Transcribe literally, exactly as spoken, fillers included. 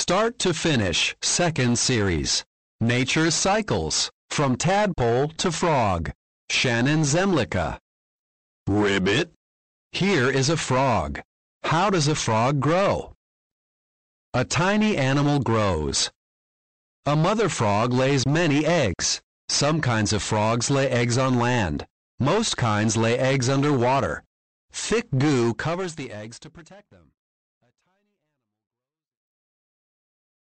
Start to Finish, Second Series. Nature's Cycles, From Tadpole to Frog. Shannon Zemlicka. Ribbit. Here is a frog. How does a frog grow? A tiny animal grows. A mother frog lays many eggs. Some kinds of frogs lay eggs on land. Most kinds lay eggs under water. Thick goo covers the eggs to protect them.